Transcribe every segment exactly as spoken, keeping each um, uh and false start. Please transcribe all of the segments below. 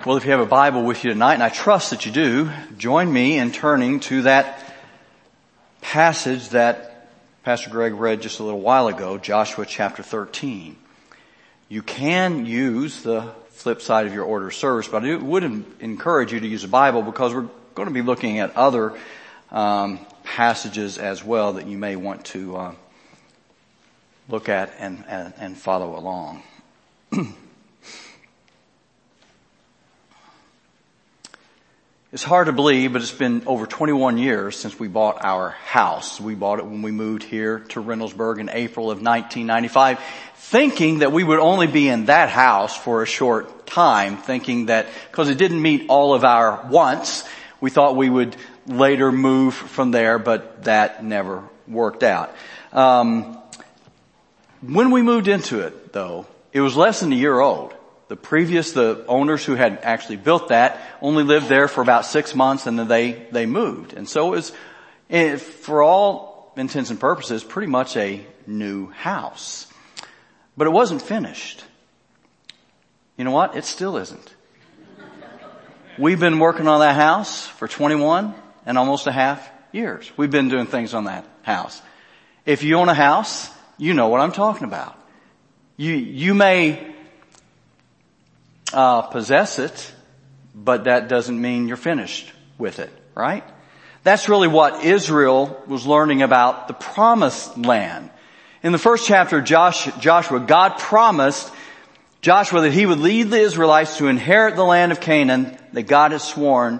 Well, if you have a Bible with you tonight, and I trust that you do, join me in turning to that passage that Pastor Greg read just a little while ago, Joshua chapter thirteen. You can use the flip side of your order of service, but I would encourage you to use a Bible because we're going to be looking at other um, passages as well that you may want to uh, look at and, and, and follow along. It's hard to believe, but it's been over twenty-one years since we bought our house. We bought it when we moved here to Reynoldsburg in April of nineteen ninety-five, thinking that we would only be in that house for a short time, thinking that because it didn't meet all of our wants, we thought we would later move from there, but that never worked out. Um, when we moved into it, though, it was less than a year old. The previous, the owners who had actually built that only lived there for about six months and then they, they moved. And so it was, it, for all intents and purposes, pretty much a new house. But it wasn't finished. You know what? It still isn't. We've been working on that house for twenty-one and almost a half years. We've been doing things on that house. If you own a house, you know what I'm talking about. You, you may Uh, possess it, but that doesn't mean you're finished with it, right? That's really what Israel was learning about the promised land. In the first chapter of Joshua, God promised Joshua that he would lead the Israelites to inherit the land of Canaan that God had sworn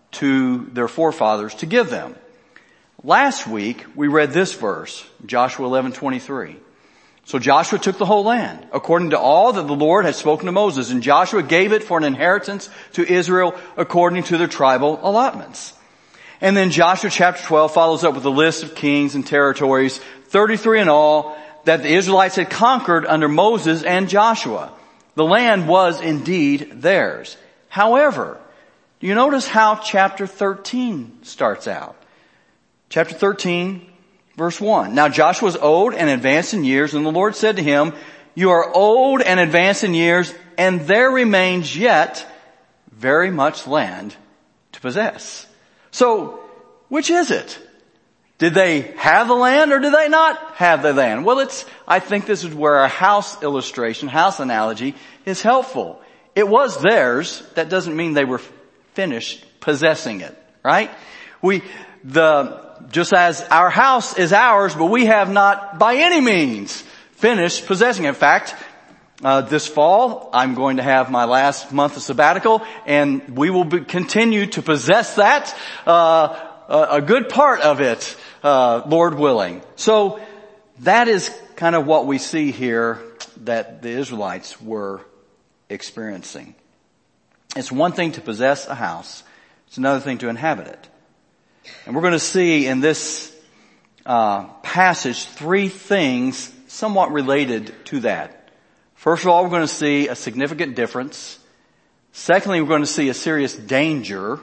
to their forefathers to give them. Last week, we read this verse, Joshua eleven twenty-three. So Joshua took the whole land, according to all that the Lord had spoken to Moses, and Joshua gave it for an inheritance to Israel according to their tribal allotments. And then Joshua chapter twelve follows up with a list of kings and territories, thirty-three in all, that the Israelites had conquered under Moses and Joshua. The land was indeed theirs. However, do you notice how chapter thirteen starts out? Chapter thirteen, verse one. Now Joshua was old and advanced in years, and the Lord said to him, you are old and advanced in years, and there remains yet very much land to possess. So, which is it? Did they have the land or did they not have the land? Well, it's, I think this is where our house illustration, house analogy is helpful. It was theirs. That doesn't mean they were finished possessing it, right? We, the, Just as our house is ours, but we have not by any means finished possessing it. In fact, uh, this fall, I'm going to have my last month of sabbatical, and we will be, continue to possess that, uh, a, a good part of it, uh, Lord willing. So that is kind of what we see here that the Israelites were experiencing. It's one thing to possess a house. It's another thing to inhabit it. And we're going to see in this uh, passage three things somewhat related to that. First of all, we're going to see a significant difference. Secondly, we're going to see a serious danger.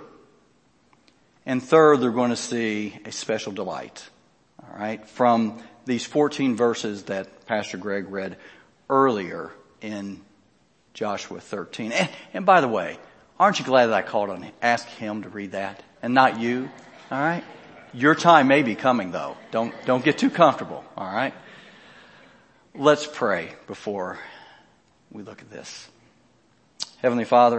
And third, we're going to see a special delight. All right, from these fourteen verses that Pastor Greg read earlier in Joshua thirteen. And, and by the way, aren't you glad that I called on him, asked him to read that and not you? All right. Your time may be coming though. Don't, don't get too comfortable. All right. Let's pray before we look at this. Heavenly Father,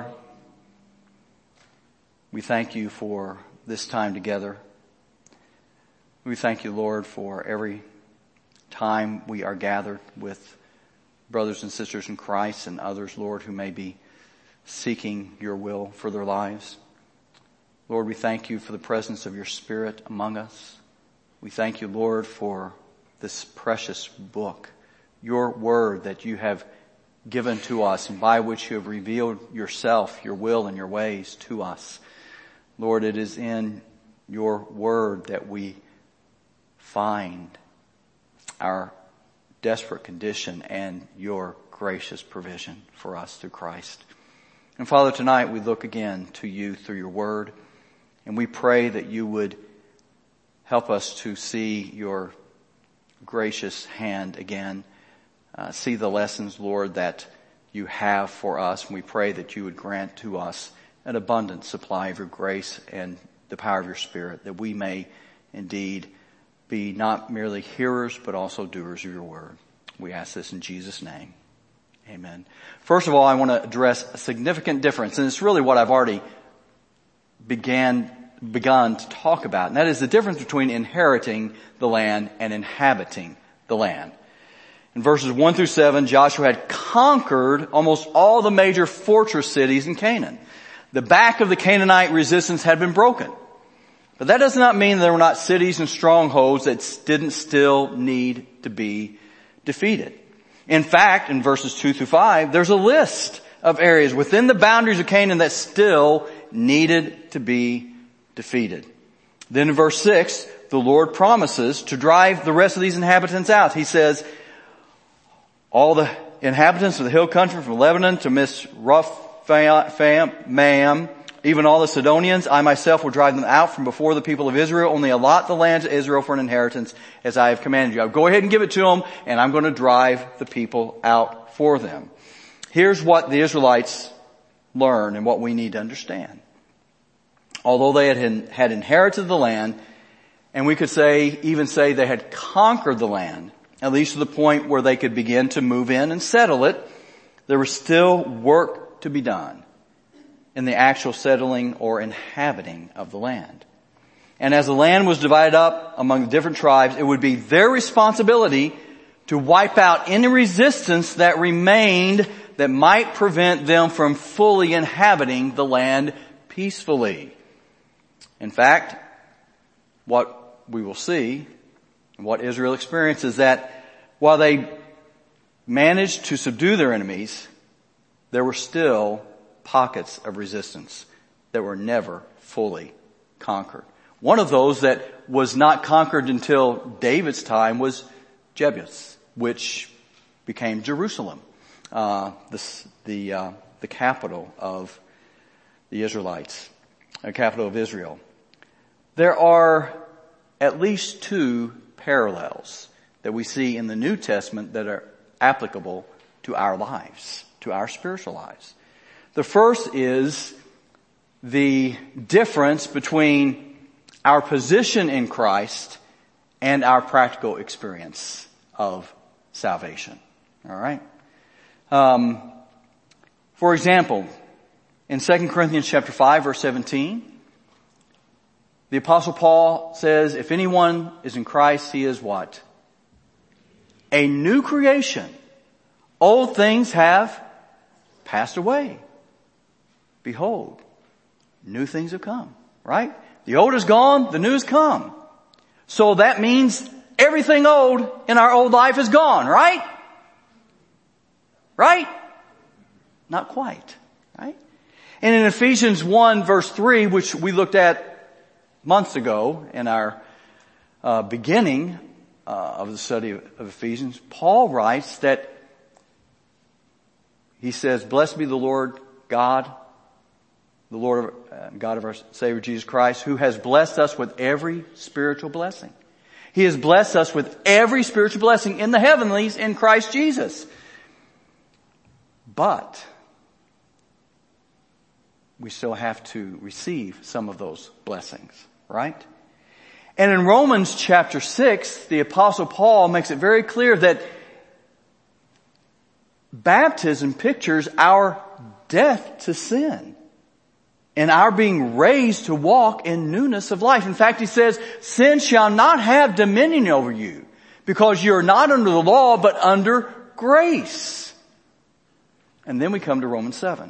we thank you for this time together. We thank you, Lord, for every time we are gathered with brothers and sisters in Christ and others, Lord, who may be seeking your will for their lives. Lord, we thank you for the presence of your Spirit among us. We thank you, Lord, for this precious book, your word that you have given to us and by which you have revealed yourself, your will, and your ways to us. Lord, it is in your word that we find our desperate condition and your gracious provision for us through Christ. And Father, tonight we look again to you through your word. And we pray that you would help us to see your gracious hand again, uh, see the lessons, Lord, that you have for us. And we pray that you would grant to us an abundant supply of your grace and the power of your Spirit, that we may indeed be not merely hearers, but also doers of your word. We ask this in Jesus' name. Amen. First of all, I want to address a significant difference, and it's really what I've already began, begun to talk about, and that is the difference between inheriting the land and inhabiting the land. In verses one through seven, Joshua had conquered almost all the major fortress cities in Canaan. The back of the Canaanite resistance had been broken. But that does not mean there were not cities and strongholds that didn't still need to be defeated. In fact, in verses two through five, there's a list of areas within the boundaries of Canaan that still needed to be defeated. Then in verse six, the Lord promises to drive the rest of these inhabitants out. He says, all the inhabitants of the hill country from Lebanon to Misraphim, even all the Sidonians, I myself will drive them out from before the people of Israel. Only allot the land to Israel for an inheritance as I have commanded you. I'll go ahead and give it to them, and I'm going to drive the people out for them. Here's what the Israelites learn and what we need to understand. Although they had, had inherited the land, and we could say, even say they had conquered the land, at least to the point where they could begin to move in and settle it, there was still work to be done in the actual settling or inhabiting of the land. And as the land was divided up among the different tribes, it would be their responsibility to wipe out any resistance that remained that might prevent them from fully inhabiting the land peacefully. In fact, what we will see, what Israel experienced, is that while they managed to subdue their enemies, there were still pockets of resistance that were never fully conquered. One of those that was not conquered until David's time was Jebus, which became Jerusalem, uh, the the, uh, the capital of the Israelites, the capital of Israel. There are at least two parallels that we see in the New Testament that are applicable to our lives, to our spiritual lives. The first is the difference between our position in Christ and our practical experience of salvation. All right? Um, for example, in Second Corinthians chapter five, verse seventeen, the Apostle Paul says, if anyone is in Christ, he is what? A new creation. Old things have passed away. Behold, new things have come, right? The old is gone, the new has come. So that means everything old in our old life is gone, right? Right? Not quite, right? And in Ephesians one verse three, which we looked at months ago in our uh, beginning uh, of the study of, of Ephesians, Paul writes that he says, blessed be the Lord God, the Lord of, uh, God of our Savior Jesus Christ, who has blessed us with every spiritual blessing. He has blessed us with every spiritual blessing in the heavenlies in Christ Jesus. But we still have to receive some of those blessings, right? And in Romans chapter six, the Apostle Paul makes it very clear that baptism pictures our death to sin and our being raised to walk in newness of life. In fact, he says, sin shall not have dominion over you because you are not under the law, but under grace. And then we come to Romans seven,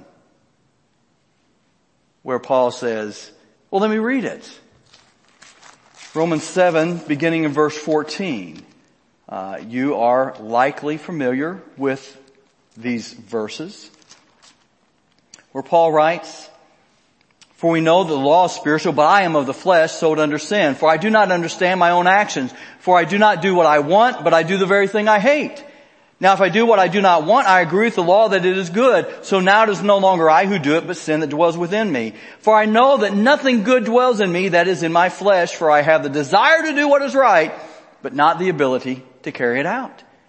where Paul says, well, let me read it. Romans seven, beginning in verse fourteen. Uh, you are likely familiar with these verses, where Paul writes, for we know that the law is spiritual, but I am of the flesh, sold under sin. For I do not understand my own actions. For I do not do what I want, but I do the very thing I hate. Now if I do what I do not want, I agree with the law that it is good. So now it is no longer I who do it, but sin that dwells within me. For I know that nothing good dwells in me, that is in my flesh, for I have the desire to do what is right, but not the ability to carry it out.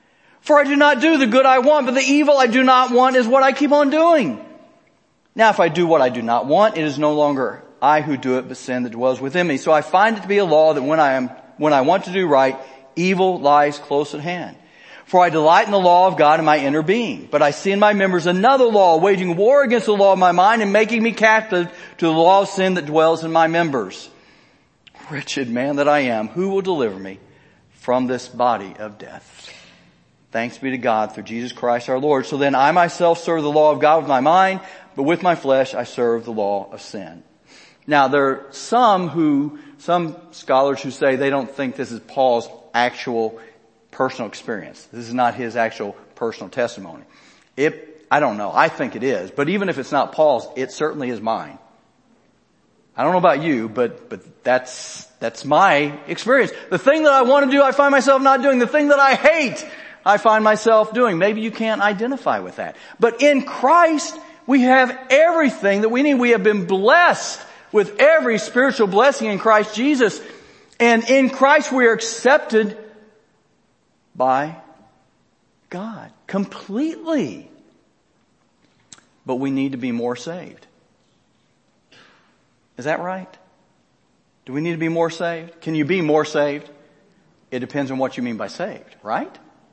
For I do not do the good I want, but the evil I do not want is what I keep on doing. Now if I do what I do not want, it is no longer I who do it, but sin that dwells within me. So I find it to be a law that when I am, when I want to do right, evil lies close at hand. For I delight in the law of God in my inner being. But I see in my members another law, waging war against the law of my mind and making me captive to the law of sin that dwells in my members. Wretched man that I am, who will deliver me from this body of death? Thanks be to God through Jesus Christ our Lord. So then I myself serve the law of God with my mind, but with my flesh I serve the law of sin. Now there are some who, some scholars who say they don't think this is Paul's actual personal experience. This is not his actual personal testimony. It, I don't know. I think it is. But even if it's not Paul's, it certainly is mine. I don't know about you, but, but that's, that's my experience. The thing that I want to do, I find myself not doing. The thing that I hate, I find myself doing. Maybe you can't identify with that. But in Christ, we have everything that we need. We have been blessed with every spiritual blessing in Christ Jesus. And in Christ we are accepted by God completely. But we need to be more saved. Is that right? Do we need to be more saved? Can you be more saved? It depends on what you mean by saved, right?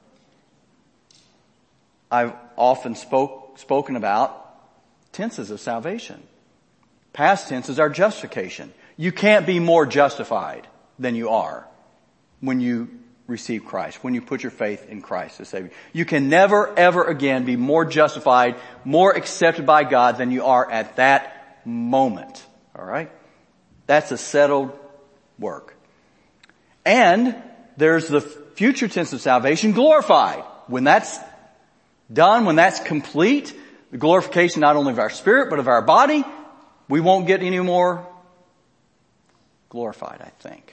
I've often spoke, spoken about tenses of salvation. Past tense is our justification. You can't be more justified than you are when you receive Christ, when you put your faith in Christ as Savior. You can never, ever again be more justified, more accepted by God than you are at that moment. All right? That's a settled work. And there's the future tense of salvation, glorified. When that's done, when that's complete, the glorification not only of our spirit, but of our body, we won't get any more glorified, I think.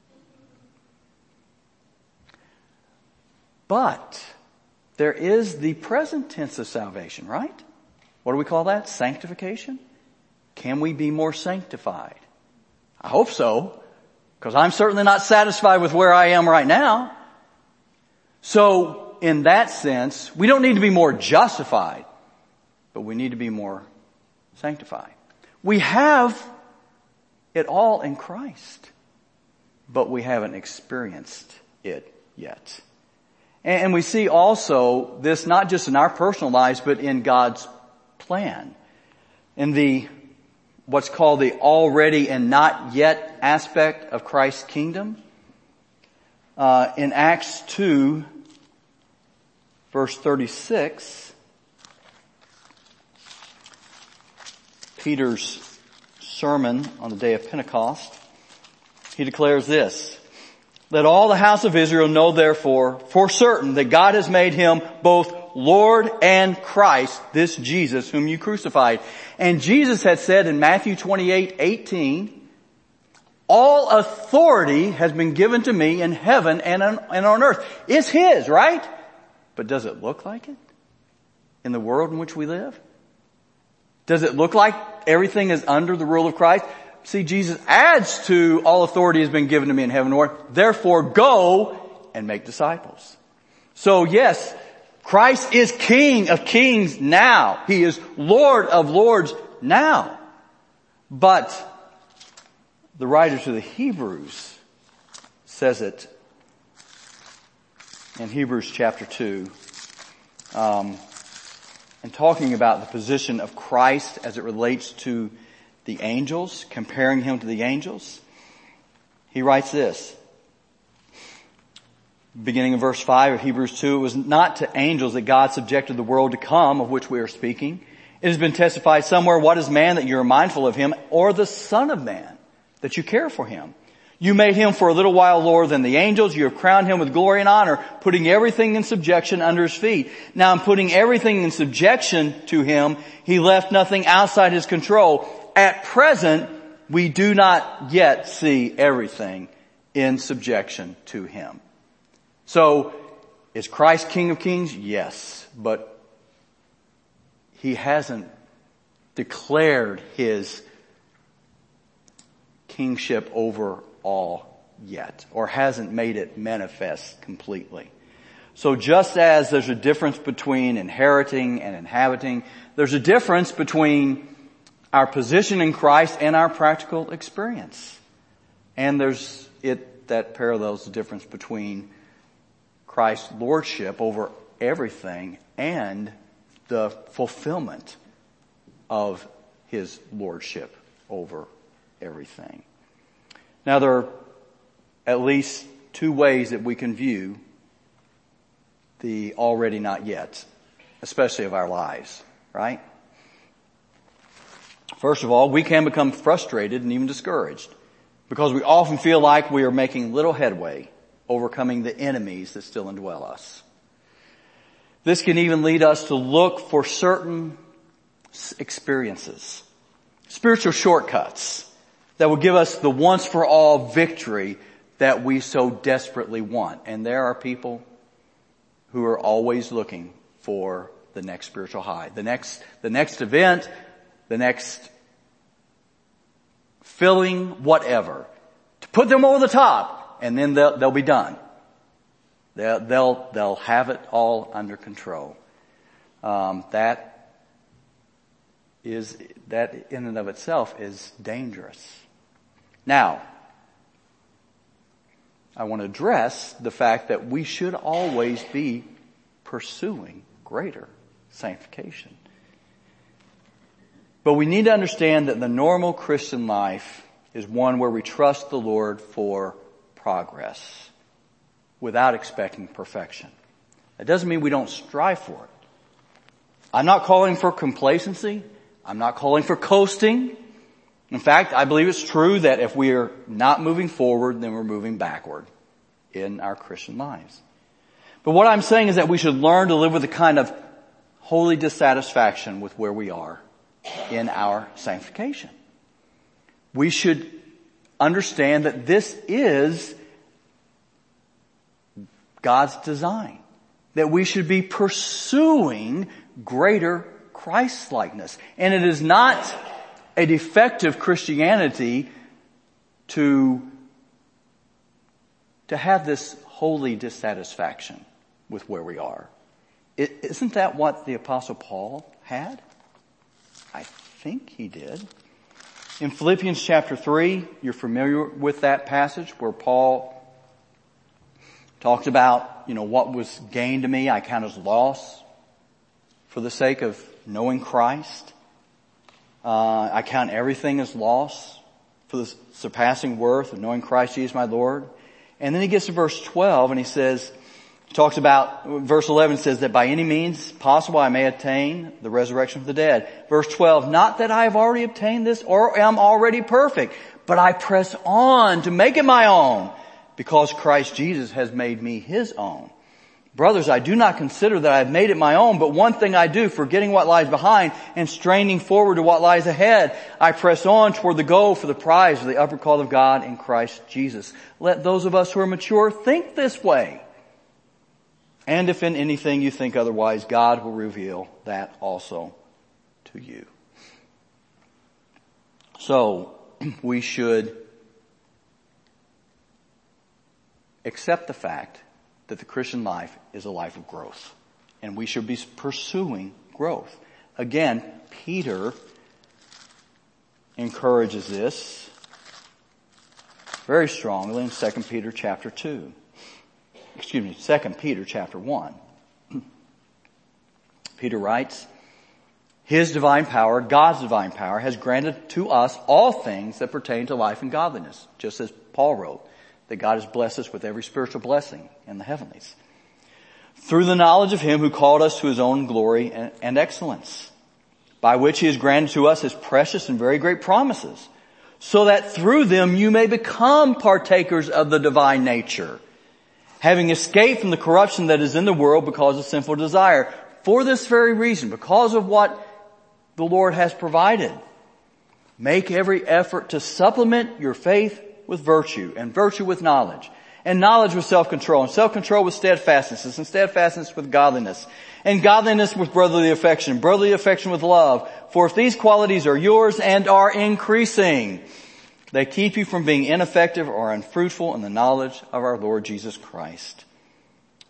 But there is the present tense of salvation, right? What do we call that? Sanctification? Can we be more sanctified? I hope so, because I'm certainly not satisfied with where I am right now. So, in that sense, we don't need to be more justified, but we need to be more sanctified. We have it all in Christ, but we haven't experienced it yet. And we see also this not just in our personal lives, but in God's plan. In the, what's called the already and not yet aspect of Christ's kingdom. Uh, in Acts two, verse thirty-six, Peter's sermon on the day of Pentecost, he declares this: let all the house of Israel know therefore for certain that God has made him both Lord and Christ, this Jesus whom you crucified. And Jesus had said in Matthew twenty-eight eighteen, all authority has been given to me in heaven and on, and on earth. It's his, right? But does it look like it in the world in which we live? Does it look like everything is under the rule of Christ? See, Jesus adds to all authority has been given to me in heaven and earth. Therefore, go and make disciples. So yes, Christ is King of kings now. He is Lord of lords now. But the writer to the Hebrews says it in Hebrews chapter two, um, and talking about the position of Christ as it relates to the angels, comparing him to the angels. He writes this, beginning in verse five of Hebrews two, it was not to angels that God subjected the world to come, of which we are speaking. It has been testified somewhere, what is man that you are mindful of him, or the Son of Man that you care for him? You made him for a little while lower than the angels. You have crowned him with glory and honor, putting everything in subjection under his feet. Now in putting everything in subjection to him, he left nothing outside his control. At present, we do not yet see everything in subjection to him. So, is Christ King of Kings? Yes, but he hasn't declared his kingship over all yet, or hasn't made it manifest completely. So just as there's a difference between inheriting and inhabiting, there's a difference between our position in Christ and our practical experience. And there's it that parallels the difference between Christ's lordship over everything and the fulfillment of his lordship over everything. Now there are at least two ways that we can view the already not yet, especially of our lives, right? First of all, we can become frustrated and even discouraged because we often feel like we are making little headway overcoming the enemies that still indwell us. This can even lead us to look for certain experiences, spiritual shortcuts that will give us the once for all victory that we so desperately want. And there are people who are always looking for the next spiritual high, the next, the next event, the next filling, whatever, to put them over the top, and then they'll, they'll be done. They'll, they'll, they'll have it all under control. Um, that is, that in and of itself is dangerous. Now, I want to address the fact that we should always be pursuing greater sanctification. But we need to understand that the normal Christian life is one where we trust the Lord for progress without expecting perfection. That doesn't mean we don't strive for it. I'm not calling for complacency. I'm not calling for coasting. In fact, I believe it's true that if we are not moving forward, then we're moving backward in our Christian lives. But what I'm saying is that we should learn to live with a kind of holy dissatisfaction with where we are in our sanctification. We should understand that this is God's design, that we should be pursuing greater Christ-likeness. And it is not a defective Christianity to, to have this holy dissatisfaction with where we are. It, isn't that what the Apostle Paul had? I think he did. In Philippians chapter three, you're familiar with that passage where Paul talked about, you know, what was gained to me I count as loss for the sake of knowing Christ. Uh, I count everything as loss for the surpassing worth of knowing Christ Jesus my Lord. And then he gets to verse twelve and he says, he talks about, verse eleven says that by any means possible I may attain the resurrection of the dead. Verse twelve, not that I have already obtained this or am already perfect, but I press on to make it my own because Christ Jesus has made me his own. Brothers, I do not consider that I have made it my own, but one thing I do, forgetting what lies behind and straining forward to what lies ahead, I press on toward the goal for the prize of the upward call of God in Christ Jesus. Let those of us who are mature think this way. And if in anything you think otherwise, God will reveal that also to you. So, we should accept the fact that the Christian life is a life of growth. And we should be pursuing growth. Again, Peter encourages this very strongly in Second Peter chapter two. Excuse me, Second Peter chapter one. Peter writes, His divine power, God's divine power, has granted to us all things that pertain to life and godliness, just as Paul wrote, that God has blessed us with every spiritual blessing in the heavenlies, through the knowledge of Him who called us to His own glory and, and excellence, by which He has granted to us His precious and very great promises, so that through them you may become partakers of the divine nature, having escaped from the corruption that is in the world because of sinful desire. For this very reason, because of what the Lord has provided, make every effort to supplement your faith with virtue, and virtue with knowledge, and knowledge with self-control, and self-control with steadfastness, and steadfastness with godliness, and godliness with brotherly affection, brotherly affection with love. For if these qualities are yours and are increasing, they keep you from being ineffective or unfruitful in the knowledge of our Lord Jesus Christ.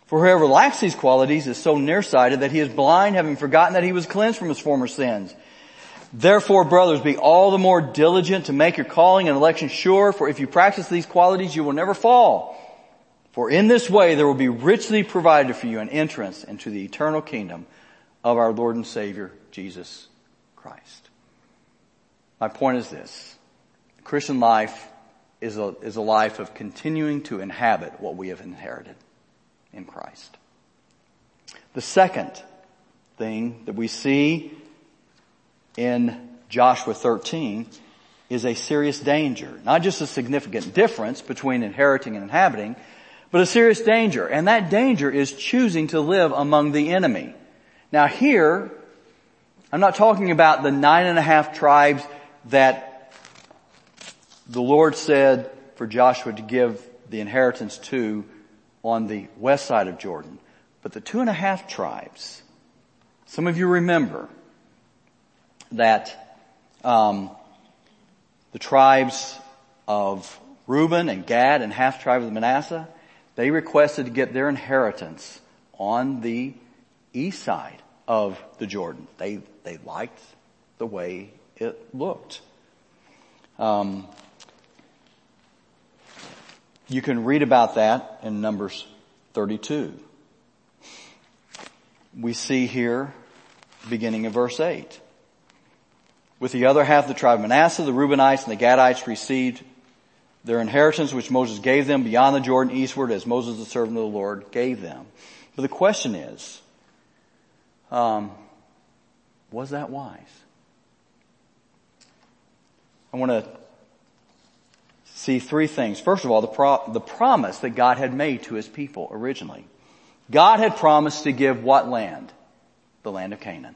For whoever lacks these qualities is so nearsighted that he is blind, having forgotten that he was cleansed from his former sins. Therefore, brothers, be all the more diligent to make your calling and election sure, for if you practice these qualities, you will never fall. For in this way there will be richly provided for you an entrance into the eternal kingdom of our Lord and Savior, Jesus Christ. My point is this. The Christian life is a, is a life of continuing to inhabit what we have inherited in Christ. The second thing that we see in Joshua thirteen is a serious danger. Not just a significant difference between inheriting and inhabiting, but a serious danger. And that danger is choosing to live among the enemy. Now here, I'm not talking about the nine and a half tribes that the Lord said for Joshua to give the inheritance to on the west side of Jordan. But the two and a half tribes, some of you remember that um, the tribes of Reuben and Gad and half tribe of Manasseh, they requested to get their inheritance on the east side of the Jordan. They they liked the way it looked. Um, you can read about that in Numbers thirty-two. We see here, beginning of verse eight. With the other half of the tribe of Manasseh, the Reubenites and the Gadites received their inheritance which Moses gave them beyond the Jordan eastward, as Moses the servant of the Lord gave them. But the question is, um, was that wise? I want to see three things. First of all, the, pro- the promise that God had made to his people originally. God had promised to give what land? The land of Canaan.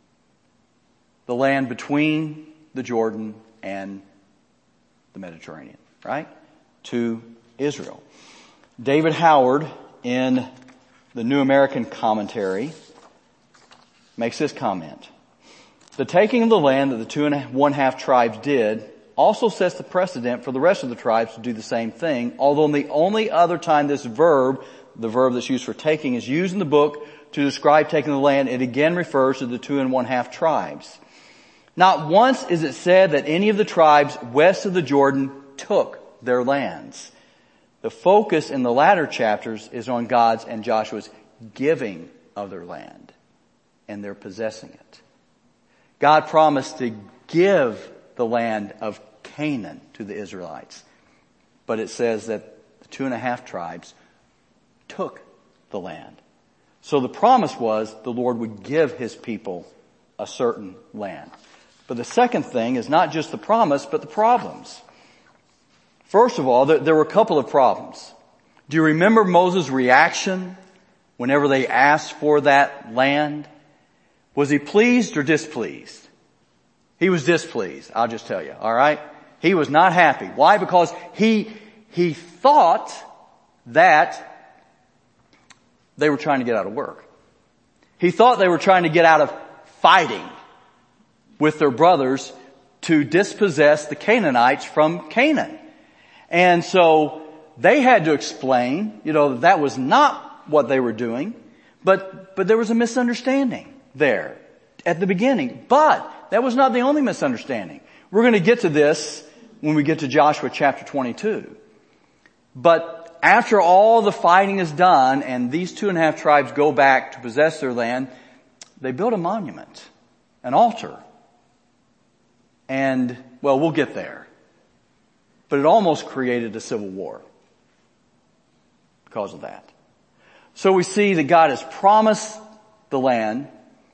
The land between the Jordan and the Mediterranean, right? To Israel. David Howard, in the New American Commentary, makes this comment. The taking of the land that the two and one half tribes did also sets the precedent for the rest of the tribes to do the same thing, although the only other time this verb, the verb that's used for taking, is used in the book to describe taking the land, it again refers to the two and one half tribes. Not once is it said that any of the tribes west of the Jordan took their lands. The focus in the latter chapters is on God's and Joshua's giving of their land and their possessing it. God promised to give the land of Canaan to the Israelites, but it says that the two and a half tribes took the land. So the promise was the Lord would give his people a certain land. But the second thing is not just the promise, but the problems. First of all, there, there were a couple of problems. Do you remember Moses' reaction whenever they asked for that land? Was he pleased or displeased? He was displeased, I'll just tell you, all right? He was not happy. Why? Because he, he thought that they were trying to get out of work. He thought they were trying to get out of fighting with their brothers to dispossess the Canaanites from Canaan. And so they had to explain, you know, that that was not what they were doing, but, but there was a misunderstanding there at the beginning. But that was not the only misunderstanding. We're going to get to this when we get to Joshua chapter twenty-two. But after all the fighting is done and these two and a half tribes go back to possess their land, they built a monument, an altar. And, well, we'll get there. But it almost created a civil war because of that. So we see that God has promised the land,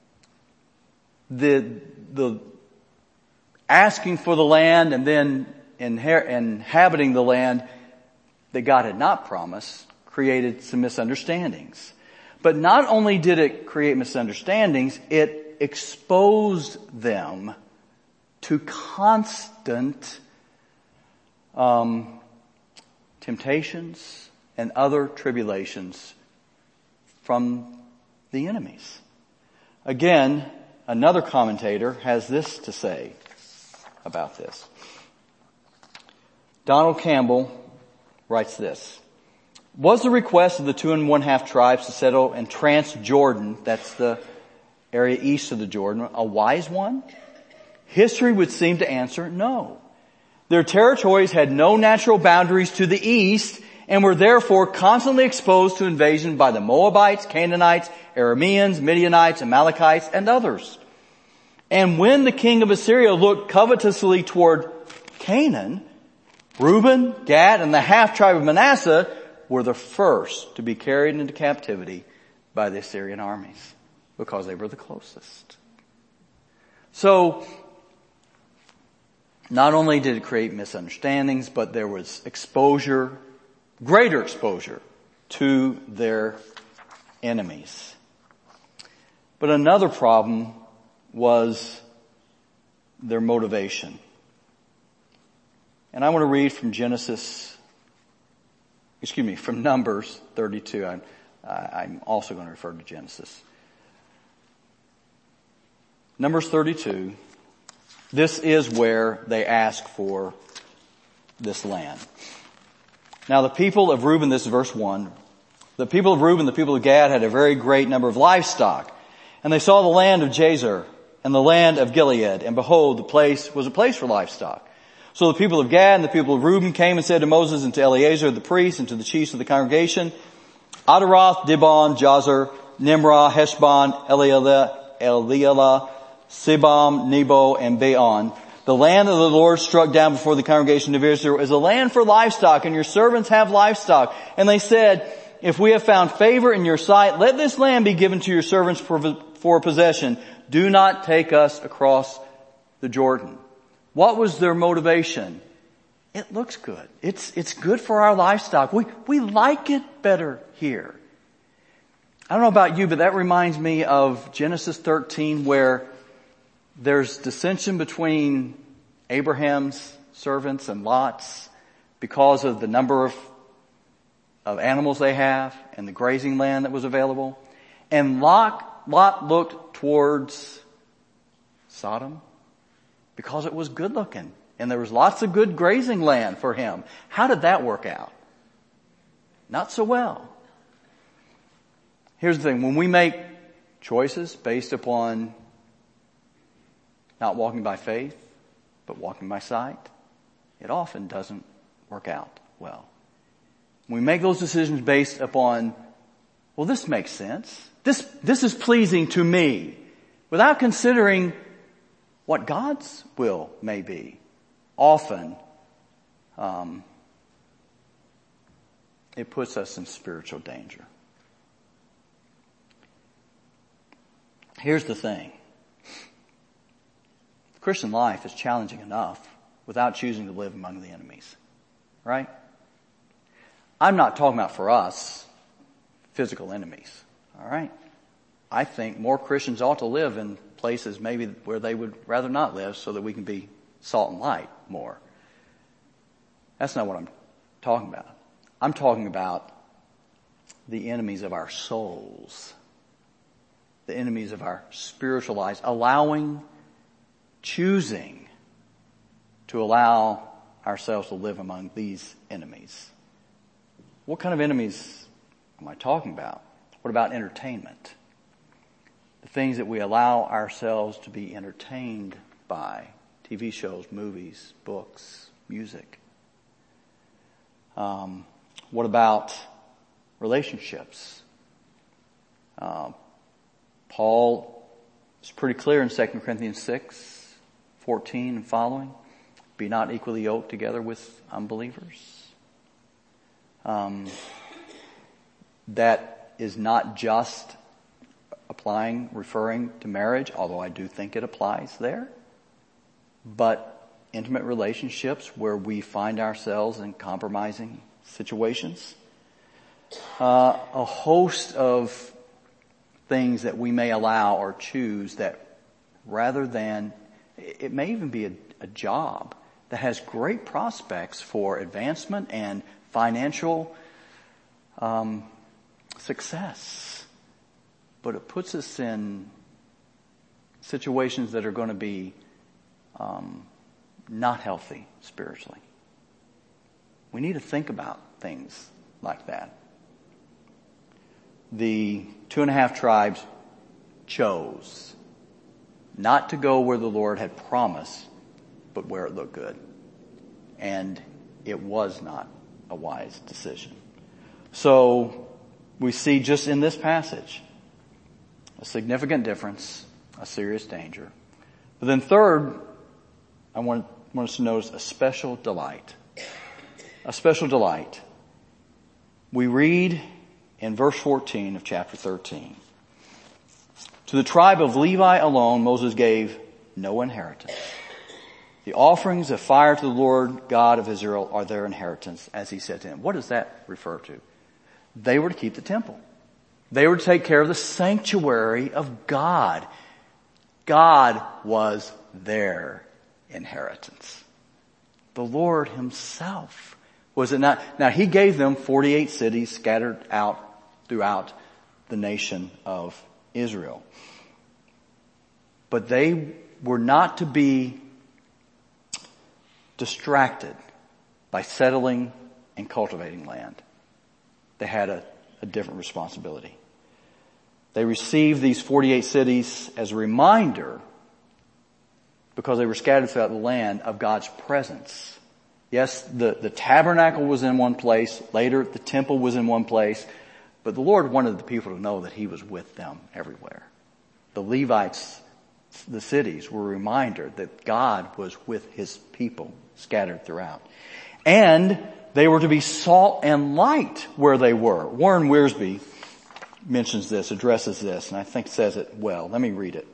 the, the asking for the land and then inher- inhabiting the land that God had not promised created some misunderstandings. But not only did it create misunderstandings, it exposed them to constant um, temptations and other tribulations from the enemies. Again, another commentator has this to say about this. Donald Campbell writes this. Was the request of the two and one half tribes to settle in Transjordan, that's the area east of the Jordan, a wise one? History would seem to answer no. Their territories had no natural boundaries to the east and were therefore constantly exposed to invasion by the Moabites, Canaanites, Arameans, Midianites, Amalekites, and others. And when the king of Assyria looked covetously toward Canaan, Reuben, Gad, and the half tribe of Manasseh were the first to be carried into captivity by the Assyrian armies because they were the closest. So, not only did it create misunderstandings, but there was exposure, greater exposure to their enemies. But another problem was their motivation. And I want to read from Genesis, excuse me, from Numbers thirty-two. I'm, I'm also going to refer to Genesis. Numbers thirty-two. This is where they ask for this land. Now the people of Reuben, this is verse one. The people of Reuben, the people of Gad had a very great number of livestock. And they saw the land of Jazer and the land of Gilead. And behold, the place was a place for livestock. So the people of Gad and the people of Reuben came and said to Moses and to Eleazar the priest and to the chiefs of the congregation, Adaroth, Dibon, Jazer, Nimrah, Heshbon, Elealah, Elealah, Sibam, Nebo, and Beon. The land of the Lord struck down before the congregation of Israel is a land for livestock, and your servants have livestock. And they said, if we have found favor in your sight, let this land be given to your servants for, for possession. Do not take us across the Jordan. What was their motivation? It looks good. It's, it's good for our livestock. We, we like it better here. I don't know about you, but that reminds me of Genesis thirteen, where there's dissension between Abraham's servants and Lot's because of the number of, of animals they have and the grazing land that was available. And Lot, Lot looked towards Sodom because it was good looking and there was lots of good grazing land for him. How did that work out? Not so well. Here's the thing. When we make choices based upon not walking by faith, but walking by sight, it often doesn't work out well. When we make those decisions based upon, well, this makes sense. This, this is pleasing to me, without considering what God's will may be. Often, um, it puts us in spiritual danger. Here's the thing. Christian life is challenging enough without choosing to live among the enemies. Right? I'm not talking about for us, physical enemies. All right? I think more Christians ought to live in places maybe where they would rather not live so that we can be salt and light more. That's not what I'm talking about. I'm talking about the enemies of our souls. The enemies of our spiritual lives. Allowing, choosing to allow ourselves to live among these enemies. What kind of enemies am I talking about? What about entertainment? The things that we allow ourselves to be entertained by. T V shows, movies, books, music. Um, what about relationships? Uh, Paul is pretty clear in Second Corinthians six, fourteen and following. Be not equally yoked together with unbelievers. Um, that is not just applying, referring to marriage, although I do think it applies there. But intimate relationships where we find ourselves in compromising situations. Uh, a host of things that we may allow or choose that rather than, it may even be a, a job that has great prospects for advancement and financial um, success. But it puts us in situations that are going to be um, not healthy spiritually. We need to think about things like that. the two and a half tribes chose not to go where the Lord had promised, but where it looked good. And it was not a wise decision. So we see just in this passage a significant difference, a serious danger. But then third, I want, want us to notice a special delight. A special delight. We read in verse fourteen of chapter thirteen, to the tribe of Levi alone Moses gave no inheritance. The offerings of fire to the Lord God of Israel are their inheritance, as he said to him. What does that refer to? They were to keep the temple. They were to take care of the sanctuary of God. God was their inheritance. The Lord himself was it not? Now he gave them forty-eight cities scattered out throughout the nation of Israel. But they were not to be distracted by settling and cultivating land. They had a, a different responsibility. They received these forty-eight cities as a reminder, because they were scattered throughout the land, of God's presence. Yes, the, the tabernacle was in one place. Later, the temple was in one place. But the Lord wanted the people to know that he was with them everywhere. The Levites, the cities, were a reminder that God was with his people scattered throughout. And they were to be salt and light where they were. Warren Wiersbe mentions this, addresses this, and I think says it well. Let me read it.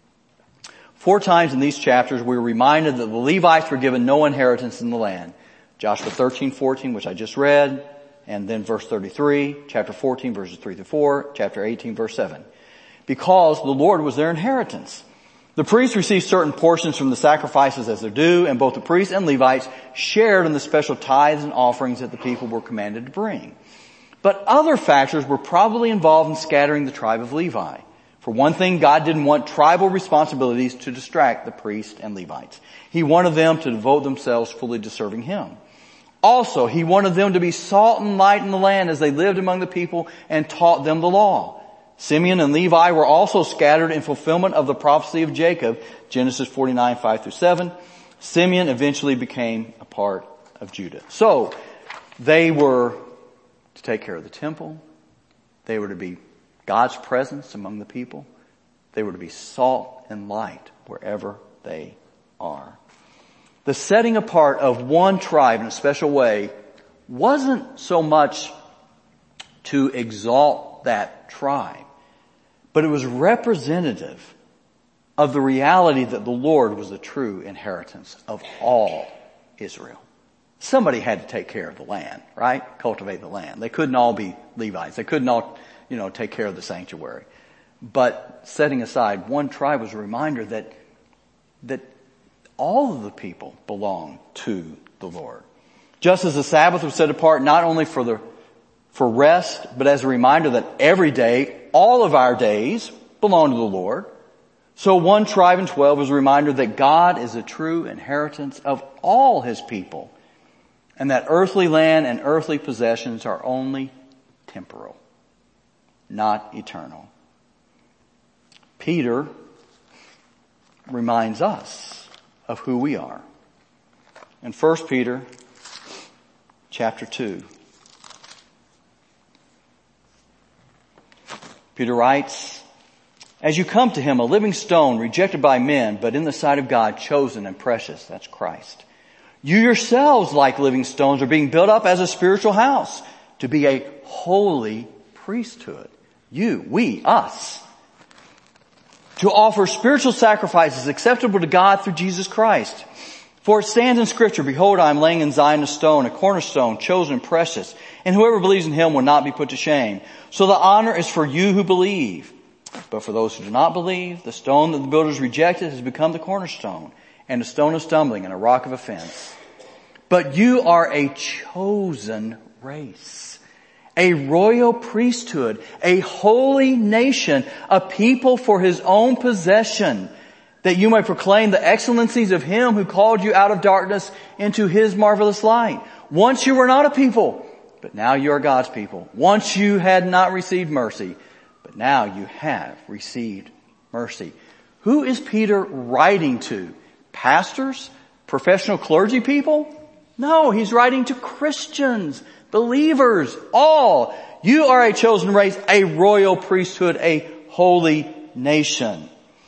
Four times in these chapters we're reminded that the Levites were given no inheritance in the land. Joshua thirteen fourteen, which I just read, and then verse thirty-three, chapter fourteen verses three to four, chapter eighteen verse seven. Because the Lord was their inheritance. The priests received certain portions from the sacrifices as their due, and both the priests and Levites shared in the special tithes and offerings that the people were commanded to bring. But other factors were probably involved in scattering the tribe of Levi. For one thing, God didn't want tribal responsibilities to distract the priests and Levites. He wanted them to devote themselves fully to serving him. Also, he wanted them to be salt and light in the land as they lived among the people and taught them the law. Simeon and Levi were also scattered in fulfillment of the prophecy of Jacob, Genesis forty-nine, five through seven. Simeon eventually became a part of Judah. So, they were to take care of the temple. They were to be God's presence among the people. They were to be salt and light wherever they are. The setting apart of one tribe in a special way wasn't so much to exalt that tribe, but it was representative of the reality that the Lord was the true inheritance of all Israel. Somebody had to take care of the land, right? Cultivate the land. They couldn't all be Levites. They couldn't all, you know, take care of the sanctuary. But setting aside one tribe was a reminder that, that all of the people belong to the Lord. Just as the Sabbath was set apart not only for the, for rest, but as a reminder that every day, all of our days belong to the Lord. So one tribe in twelve is a reminder that God is a true inheritance of all his people, and that earthly land and earthly possessions are only temporal, not eternal. Peter reminds us of who we are. In First Peter chapter two, Peter writes, as you come to him, a living stone rejected by men, but in the sight of God, chosen and precious, that's Christ. You yourselves, like living stones, are being built up as a spiritual house to be a holy priesthood. You, we, us. To offer spiritual sacrifices acceptable to God through Jesus Christ. For it stands in Scripture, behold, I am laying in Zion a stone, a cornerstone, chosen and precious, and whoever believes in him will not be put to shame. So the honor is for you who believe. But for those who do not believe, the stone that the builders rejected has become the cornerstone, and a stone of stumbling and a rock of offense. But you are a chosen race, a royal priesthood, a holy nation, a people for his own possession, that you may proclaim the excellencies of him who called you out of darkness into his marvelous light. Once you were not a people, but now you are God's people. Once you had not received mercy, but now you have received mercy. Who is Peter writing to? Pastors? Professional clergy people? No, he's writing to Christians, believers, all. You are a chosen race, a royal priesthood, a holy nation.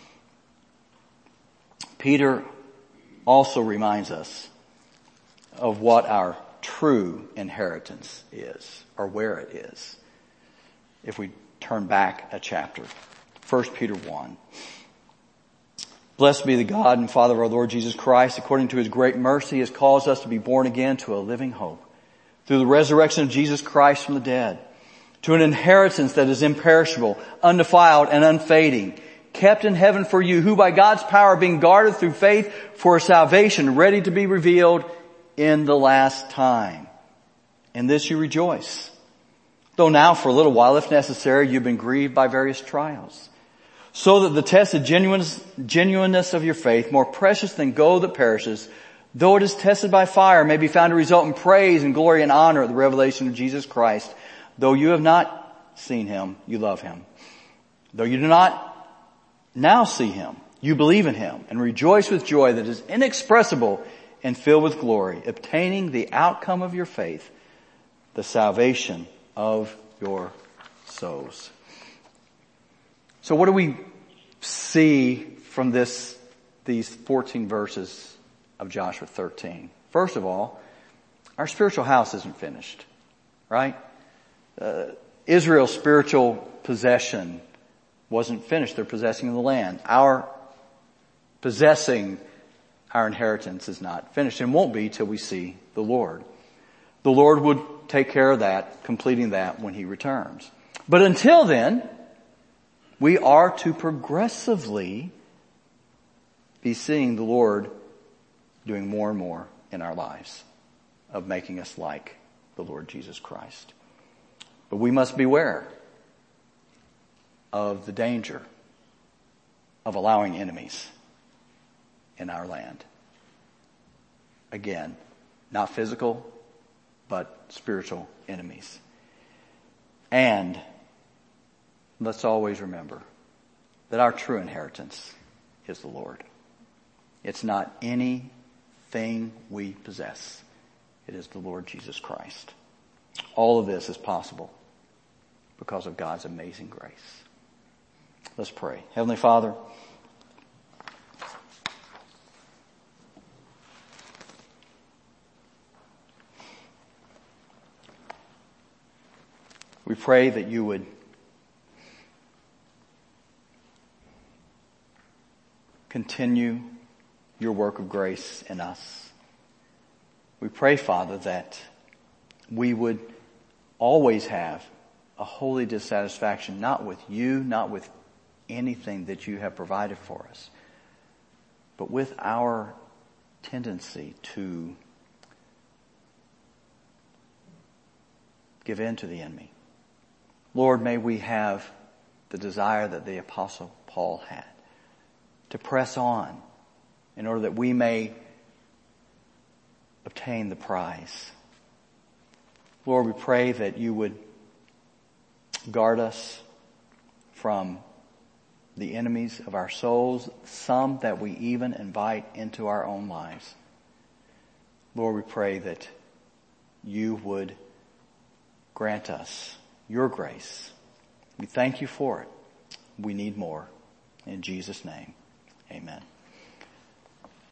Peter also reminds us of what our true inheritance is, or where it is. If we turn back a chapter, First Peter one. Blessed be the God and Father of our Lord Jesus Christ. According to his great mercy, he has caused us to be born again to a living hope through the resurrection of Jesus Christ from the dead, to an inheritance that is imperishable, undefiled, and unfading, kept in heaven for you, who by God's power being guarded through faith for salvation, ready to be revealed in the last time. In this you rejoice, though now for a little while, if necessary, you've been grieved by various trials, so that the tested genuineness, genuineness of your faith, more precious than gold that perishes, though it is tested by fire, may be found to result in praise and glory and honor at the revelation of Jesus Christ. Though you have not seen him, you love him. Though you do not now see him, you believe in him and rejoice with joy that is inexpressible and filled with glory, obtaining the outcome of your faith, the salvation of your souls. So what do we see from this, these fourteen verses of Joshua thirteen? First of all, our spiritual house isn't finished, right? Uh, Israel's spiritual possession wasn't finished. They're possessing the land. Our possessing our inheritance is not finished and won't be till we see the Lord. The Lord would take care of that, completing that when he returns. But until then, we are to progressively be seeing the Lord doing more and more in our lives of making us like the Lord Jesus Christ. But we must beware of the danger of allowing enemies in our land. Again, not physical, but spiritual enemies. And let's always remember that our true inheritance is the Lord. It's not anything we possess. It is the Lord Jesus Christ. All of this is possible because of God's amazing grace. Let's pray. Heavenly Father, we pray that you would continue your work of grace in us. We pray, Father, that we would always have a holy dissatisfaction, not with you, not with anything that you have provided for us, but with our tendency to give in to the enemy. Lord, may we have the desire that the Apostle Paul had to press on in order that we may obtain the prize. Lord, we pray that you would guard us from the enemies of our souls, some that we even invite into our own lives. Lord, we pray that you would grant us your grace. We thank you for it. We need more. In Jesus' name, amen.